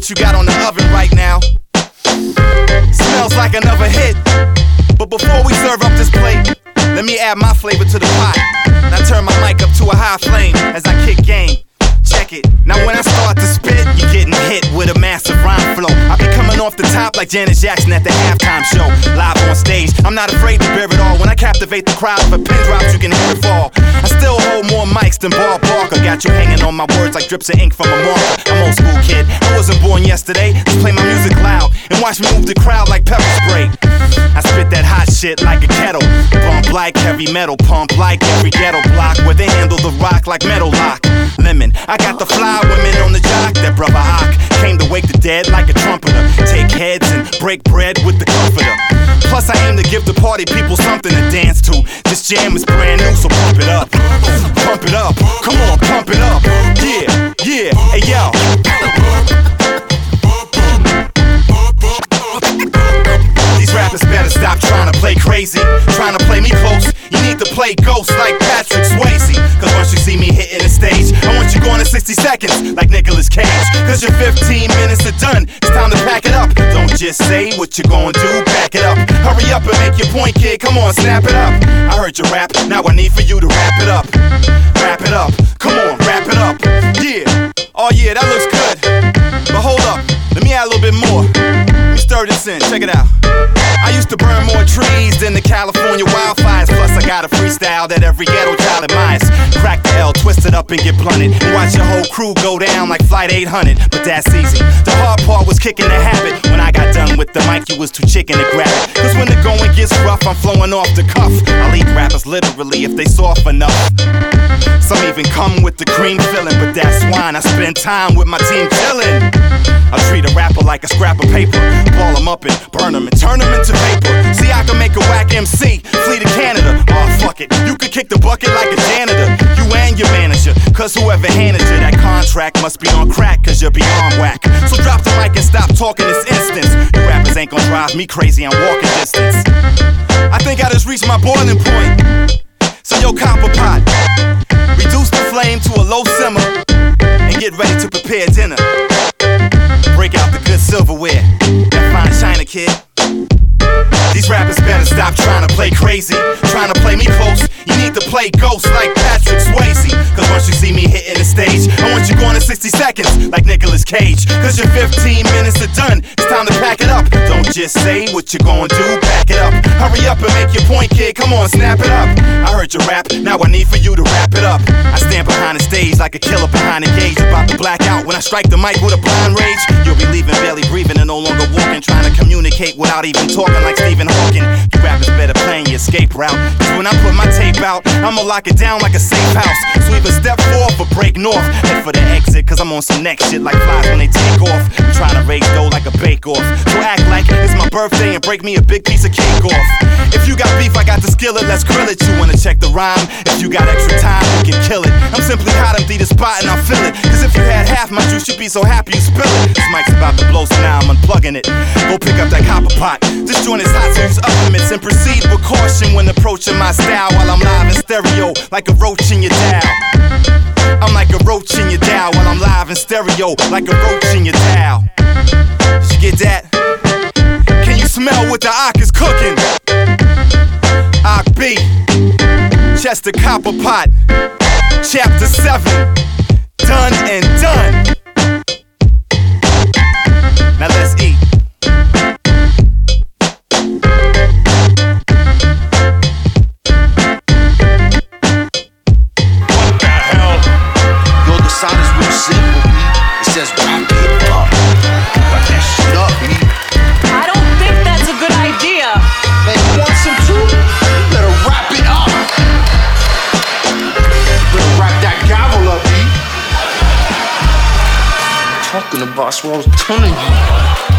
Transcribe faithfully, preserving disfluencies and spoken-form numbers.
what you got on the oven right now. Smells like another hit. But before we serve up this plate, let me add my flavor to the pot. Now turn my mic up to a high flame as I kick game. Check it. Now when I start to spit, you're getting hit with a massive rhyme flow. I be coming off the top like Janet Jackson at the halftime show. Live on stage, I'm not afraid to bear it all. When I captivate the crowd, if a pin drops, you can hear it fall. I still hold more mics than Bob Barker. Got you hanging on my words like drips of ink from a marker. I'm old school kid, I wasn't born yesterday. Just play my music loud and watch me move the crowd like pepper spray. I spit that hot shit like a kettle. Bump like heavy metal, pump like every ghetto block where they handle the rock like metal lock. Lemon, I got the fly women on the jock. That brother Hawk came to wake the dead like a trumpeter. Take heads and break bread with the comforter. Plus I aim to give the party people something to dance to. This jam is brand new, so pump it up. Pump it up, come on, pump it up. Yeah, yeah, hey yo. These rappers better stop trying to play crazy, trying to play me close. You need to play ghost like Patrick Swayze. Cause once you see me hitting the stage, I want you going in sixty seconds like Nicolas Cage. Cause your fifteen minutes are done, it's time to pack it up. Don't just say what you're gonna do, back it up. Hurry up and make your point, kid, come on, snap it up. I heard you rap, now I need for you to wrap it up. Wrap it up, come on, wrap it up. Yeah, oh yeah, that looks good. But hold up, let me add a little bit more. Let me stir this in, check it out. I used to burn more trees than the California wildfires. Plus I got a freestyle that every ghetto child admires. Crack the L, twist it up and get blunted, and watch your whole crew go down like Flight eight hundred. But that's easy, the hard part was kicking the habit. When I got done with the mic, you was too chicken to grab it. Cause when the going gets rough, I'm flowing off the cuff. I'll eat rappers literally if they soft enough. Some even come with the cream filling, but that's wine. I spend time with my team chillin'. I treat a rapper like a scrap of paper. Ball him up and burn him and turn him into vapor. See, I can make a whack M C flee to Canada. Oh, fuck it, you could kick the bucket like a janitor. You and your manager, cause whoever handed you that contract must be on crack, cause you're beyond whack. So drop the mic and stop talking this instance. You rappers ain't gonna drive me crazy, I'm walking distance. I think I just reached my boiling point. So yo, copper pot, reduce the flame to a low simmer and get ready to prepare dinner. Break out the good silverware, that fine china, kid. These rappers better stop trying to play crazy, trying to play me close. You need to play ghost like Patrick Swayze. Cause once you see me hitting the stage, I want you going in sixty seconds like Nicolas Cage. Cause your fifteen minutes are done, it's time to pack it up. Don't just say what you're gonna do, back it up. Hurry up and make your point, kid, come on, snap it up. I heard your rap, now I need for you to wrap it up. I stand behind the stage like a killer behind a gauge, about to black out when I strike the mic with a blind rage. You'll be leaving barely breathing and no longer walking, trying to communicate without even talking like Stephen Hawking. You rappers better plan your escape route, cause when I put my tape out, I'ma lock it down like a safe house. So either step forth or break north, head for the exit, cause I'm on some next shit like flies when they take off. I'm trying to raise dough like a bake-off, so act like it's my birthday and break me a big piece of cake off. If you got beef, I got the skillet, let's grill it. You wanna check the rhyme? If you got extra time, we can kill it. I'm simply hot, empty the spot and I feel it. Cause if you had half my juice, you'd be so happy you spill it. This mic's about to blow, so now I'm unplugging it. Go pick up that copper pot. This joint is hot, so use upper mitts and proceed with caution when approaching my style. While I'm live in stereo, like a roach in your dial. I'm like a roach in your dial while I'm live in stereo, like a roach in your dial. Did you get that? Can you smell what the Ock is cooking? Ock B, Chester Copper Pot, Chapter seven, done and done. Now let's eat. Talking about what I was telling you.